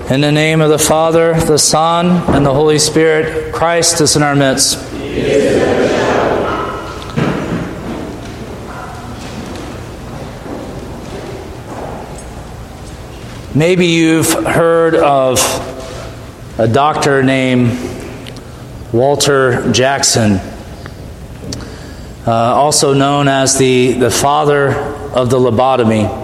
In the name of the Father, the Son, and the Holy Spirit, Christ is in our midst. Maybe you've heard of a doctor named Walter Jackson, also known as the father of the lobotomy.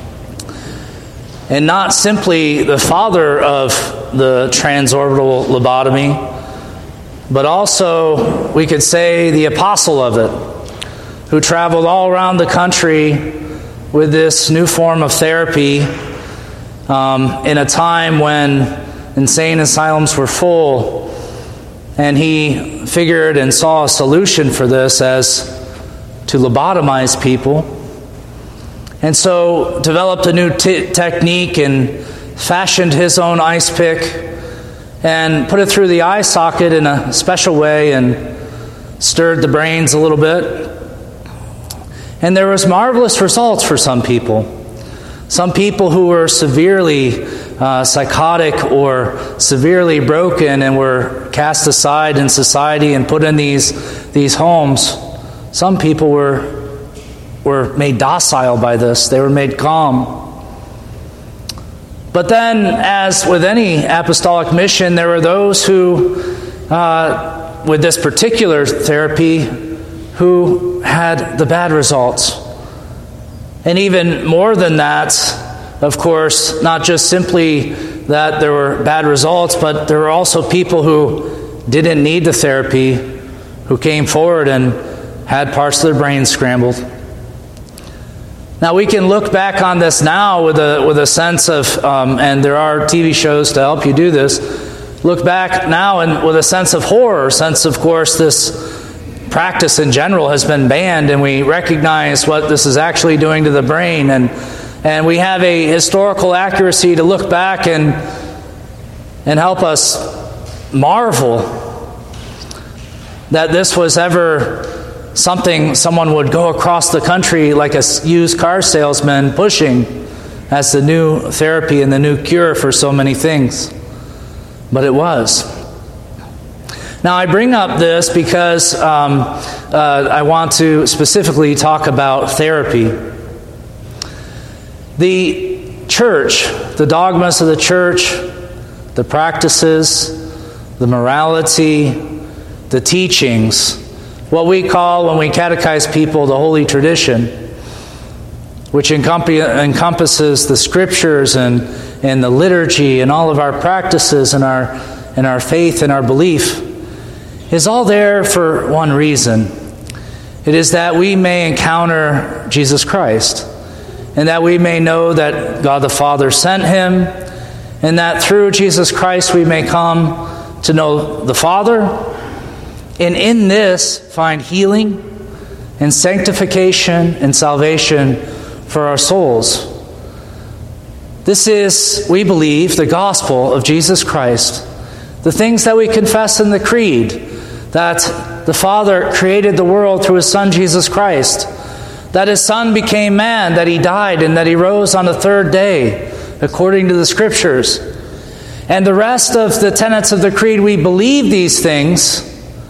And not simply the father of the transorbital lobotomy, but also, we could say, the apostle of it, who traveled all around the country with this new form of therapy in a time when insane asylums were full. And he figured and saw a solution for this as to lobotomize people. And so developed a new technique and fashioned his own ice pick and put it through the eye socket in a special way and stirred the brains a little bit. And there was marvelous results for some people. Some people who were severely psychotic or severely broken and were cast aside in society and put in these homes. Some people were made docile by this. They were made calm. But then, as with any apostolic mission, there were those who, with this particular therapy, who had the bad results. And even more than that, of course, not just simply that there were bad results, but there were also people who didn't need the therapy, who came forward and had parts of their brain scrambled. Now, we can look back on this now with a sense of, and there are TV shows to help you do this, look back now and with a sense of horror, since, of course, this practice in general has been banned, and we recognize what this is actually doing to the brain, and we have a historical accuracy to look back and help us marvel that this was ever something someone would go across the country like a used car salesman pushing as the new therapy and the new cure for so many things. But it was. Now, I bring up this because I want to specifically talk about therapy. The church, the dogmas of the church, the practices, the morality, the teachings, what we call, when we catechize people, the holy tradition, which encompasses the scriptures and the liturgy and all of our practices and our faith and our belief, is all there for one reason. It is that we may encounter Jesus Christ, and that we may know that God the Father sent him, and that through Jesus Christ we may come to know the Father, and in this find healing and sanctification and salvation for our souls. This is, we believe, the gospel of Jesus Christ. The things that we confess in the creed, that the Father created the world through his Son Jesus Christ, that his Son became man, that he died, and that he rose on the third day, according to the Scriptures. And the rest of the tenets of the creed, we believe these things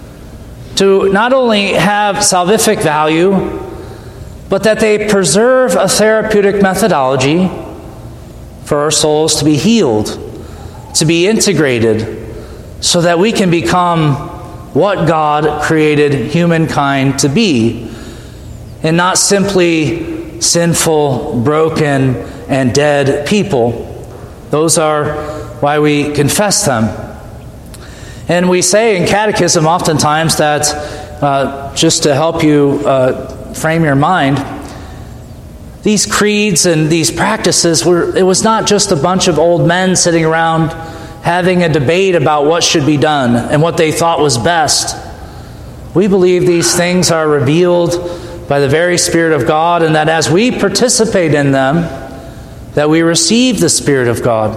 to not only have salvific value, but that they preserve a therapeutic methodology for our souls to be healed, to be integrated, so that we can become what God created humankind to be, and not simply sinful, broken, and dead people. Those are why we confess them. And we say in catechism oftentimes that, just to help you frame your mind, these creeds and these practices it was not just a bunch of old men sitting around having a debate about what should be done and what they thought was best. We believe these things are revealed by the very Spirit of God, and that as we participate in them, that we receive the Spirit of God.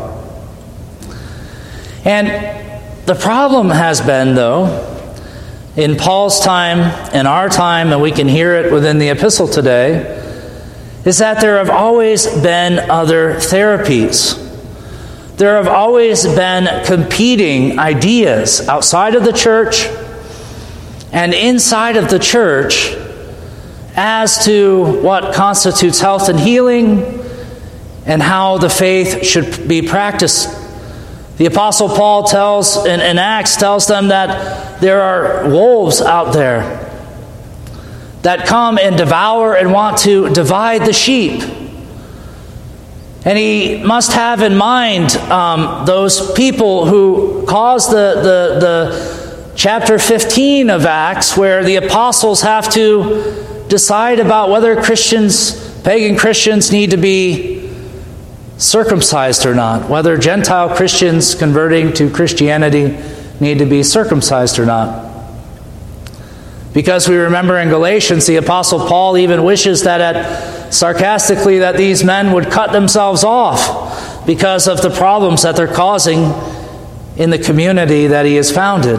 And the problem has been, though, in Paul's time, in our time, and we can hear it within the epistle today, is that there have always been other therapies. there have always been competing ideas outside of the church and inside of the church as to what constitutes health and healing and how the faith should be practiced. The Apostle Paul tells in Acts tells them that there are wolves out there that come and devour and want to divide the sheep. And he must have in mind those people who caused the chapter 15 of Acts, where the apostles have to decide about whether pagan Christians need to be circumcised or not, whether Gentile Christians converting to Christianity need to be circumcised or not. Because we remember in Galatians, the Apostle Paul even wishes sarcastically that these men would cut themselves off because of the problems that they're causing in the community that he has founded.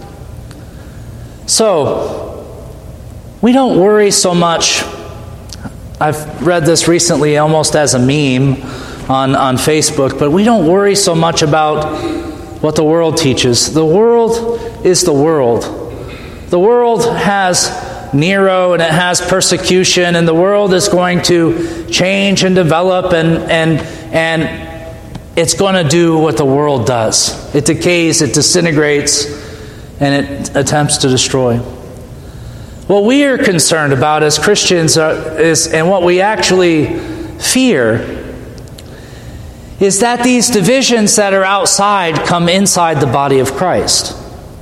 So, we don't worry so much. I've read this recently almost as a meme on Facebook, but we don't worry so much about what the world teaches. The world is the world. The world has Nero and it has persecution, and the world is going to change and develop, and it's going to do what the world does. It decays, it disintegrates, and it attempts to destroy. What we are concerned about as Christians and what we actually fear is that these divisions that are outside come inside the body of Christ.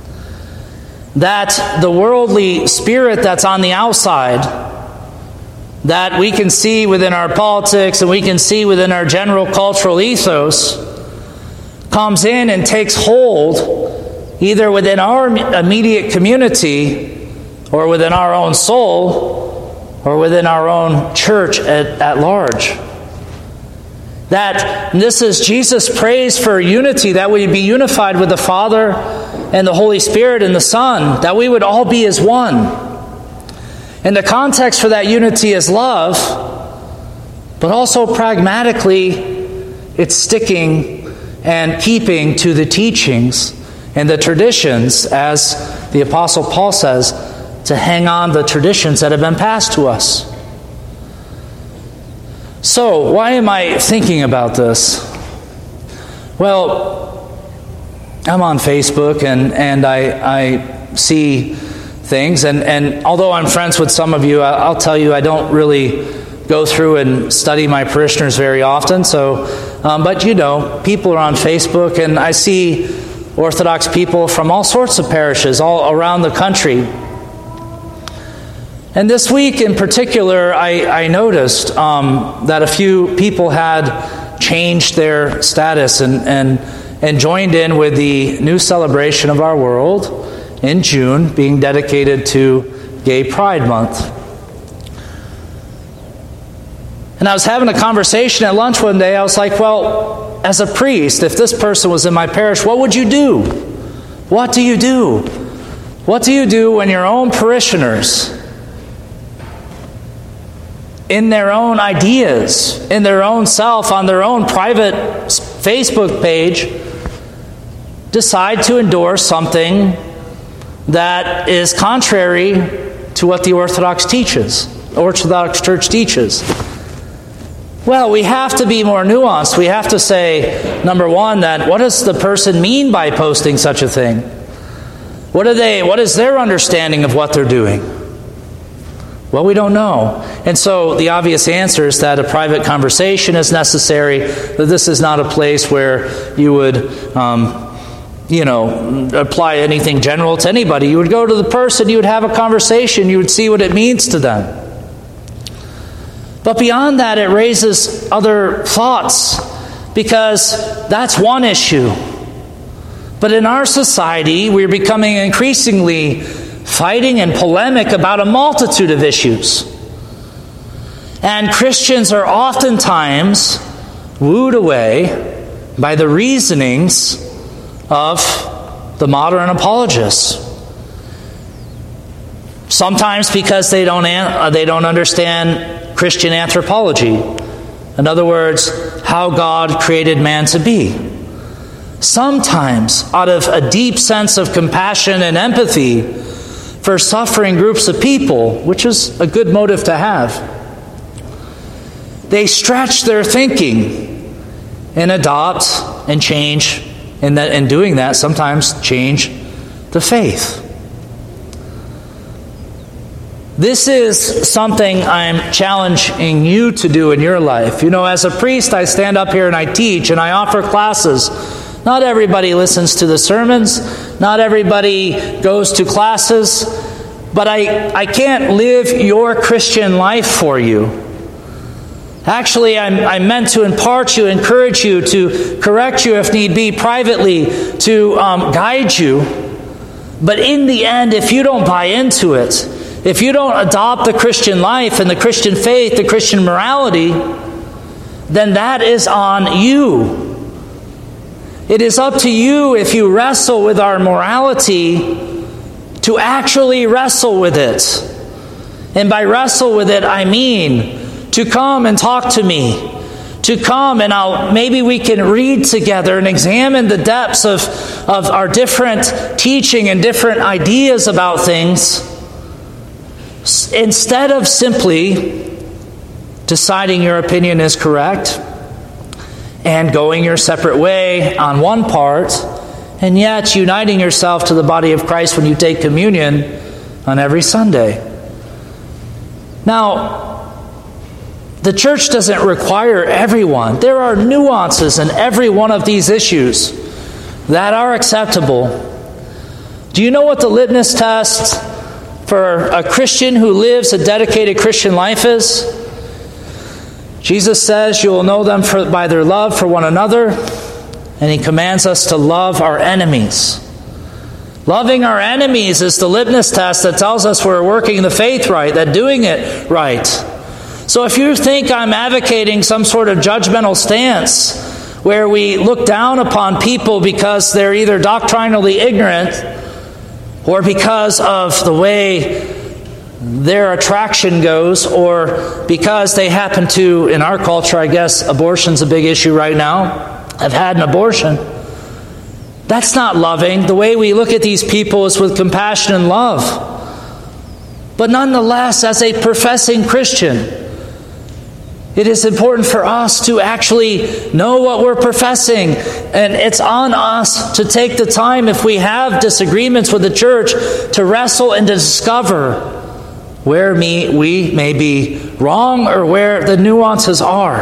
That the worldly spirit that's on the outside, that we can see within our politics and we can see within our general cultural ethos, comes in and takes hold either within our immediate community or within our own soul or within our own church at large. That this is Jesus prays for unity, that we be unified with the Father and the Holy Spirit and the Son, that we would all be as one. And the context for that unity is love, but also pragmatically, it's sticking and keeping to the teachings and the traditions, as the Apostle Paul says, to hang on the traditions that have been passed to us. So, why am I thinking about this? Well, I'm on Facebook and I see things, and although I'm friends with some of you, I'll tell you I don't really go through and study my parishioners very often. So, but people are on Facebook, and I see Orthodox people from all sorts of parishes all around the country. And this week in particular, I noticed that a few people had changed their status and joined in with the new celebration of our world in June, being dedicated to Gay Pride Month. And I was having a conversation at lunch one day. I was like, well, as a priest, if this person was in my parish, what would you do? What do you do? What do you do when your own parishioners, in their own ideas, in their own self, on their own private Facebook page, decide to endorse something that is contrary to what the Orthodox Church teaches? Well, we have to be more nuanced. We have to say, number one, that what does the person mean by posting such a thing? What is their understanding of what they're doing? Well, we don't know. And so the obvious answer is that a private conversation is necessary, that this is not a place where you would, apply anything general to anybody. You would go to the person, you would have a conversation, you would see what it means to them. But beyond that, it raises other thoughts, because that's one issue. But in our society, we're becoming increasingly fighting and polemic about a multitude of issues. And Christians are oftentimes wooed away by the reasonings of the modern apologists. Sometimes because they don't understand Christian anthropology. In other words, how God created man to be. sometimes out of a deep sense of compassion and empathy for suffering groups of people, which is a good motive to have, they stretch their thinking and adopt and change, and in doing that, sometimes change the faith. This is something I'm challenging you to do in your life. You know, as a priest, I stand up here and I teach and I offer classes. Not everybody listens to the sermons. Not everybody goes to classes. But I can't live your Christian life for you. Actually, I'm meant to impart you, encourage you, to correct you if need be privately, to guide you. But in the end, if you don't buy into it, if you don't adopt the Christian life and the Christian faith, the Christian morality, then that is on you. It is up to you, if you wrestle with our morality, to actually wrestle with it. And by wrestle with it, I mean to come and talk to me. To come and maybe we can read together and examine the depths of our different teaching and different ideas about things, instead of simply deciding your opinion is correct and going your separate way on one part, and yet uniting yourself to the body of Christ when you take communion on every Sunday. Now, the church doesn't require everyone. There are nuances in every one of these issues that are acceptable. Do you know what the litmus test for a Christian who lives a dedicated Christian life is? Jesus says you will know them by their love for one another, and He commands us to love our enemies. Loving our enemies is the litmus test that tells us we're working the faith right, that doing it right. So if you think I'm advocating some sort of judgmental stance where we look down upon people because they're either doctrinally ignorant or because of the way their attraction goes, or because they happen to, in our culture, I guess abortion's a big issue right now, have had an abortion, that's not loving. The way we look at these people is with compassion and love. But nonetheless, as a professing Christian, it is important for us to actually know what we're professing. And it's on us to take the time, if we have disagreements with the church, to wrestle and to discover where we may be wrong or where the nuances are.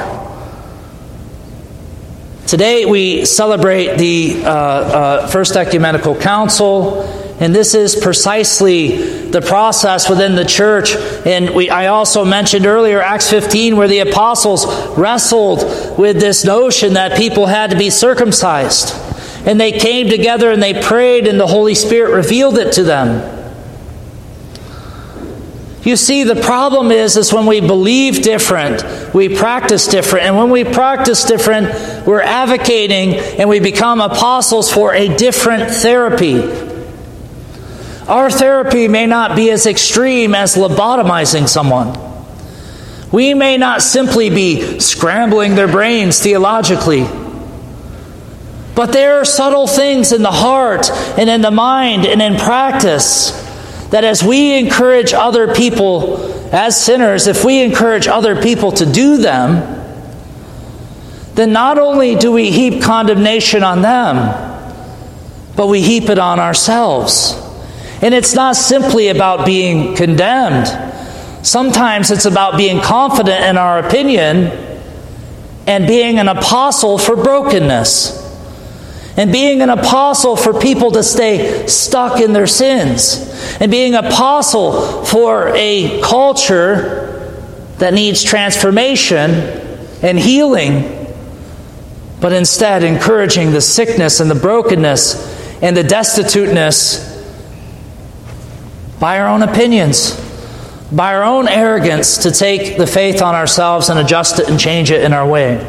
Today we celebrate the First Ecumenical Council, and this is precisely the process within the church. And I also mentioned earlier Acts 15, where the apostles wrestled with this notion that people had to be circumcised. And they came together and they prayed, and the Holy Spirit revealed it to them. You see, the problem is when we believe different, we practice different. And when we practice different, we're advocating and we become apostles for a different therapy. Our therapy may not be as extreme as lobotomizing someone. We may not simply be scrambling their brains theologically. But there are subtle things in the heart and in the mind and in practice that as we encourage other people as sinners, if we encourage other people to do them, then not only do we heap condemnation on them, but we heap it on ourselves. And it's not simply about being condemned. Sometimes it's about being confident in our opinion and being an apostle for brokenness. And being an apostle for people to stay stuck in their sins. And being an apostle for a culture that needs transformation and healing, but instead encouraging the sickness and the brokenness and the destituteness by our own opinions, by our own arrogance, to take the faith on ourselves and adjust it and change it in our way.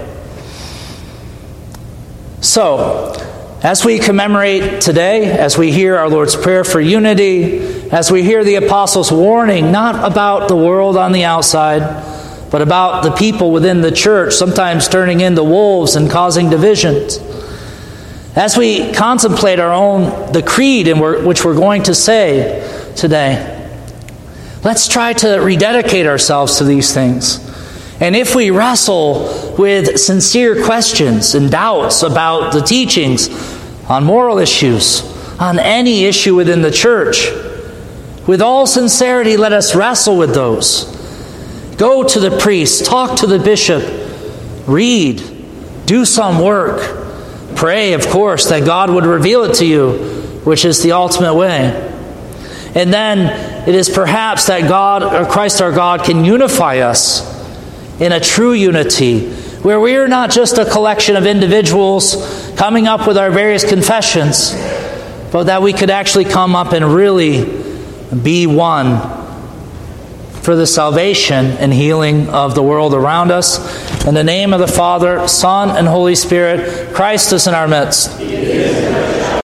So, as we commemorate today, as we hear our Lord's Prayer for unity, as we hear the Apostles' warning, not about the world on the outside, but about the people within the church, sometimes turning into wolves and causing divisions. As we contemplate the creed which we're going to say today, let's try to rededicate ourselves to these things. And if we wrestle with sincere questions and doubts about the teachings on moral issues, on any issue within the church, with all sincerity, let us wrestle with those. Go to the priest, talk to the bishop, read, do some work. Pray, of course, that God would reveal it to you, which is the ultimate way. And then it is perhaps that God, or Christ our God, can unify us in a true unity, where we are not just a collection of individuals coming up with our various confessions, but that we could actually come up and really be one for the salvation and healing of the world around us. In the name of the Father, Son, and Holy Spirit, Christ is in our midst.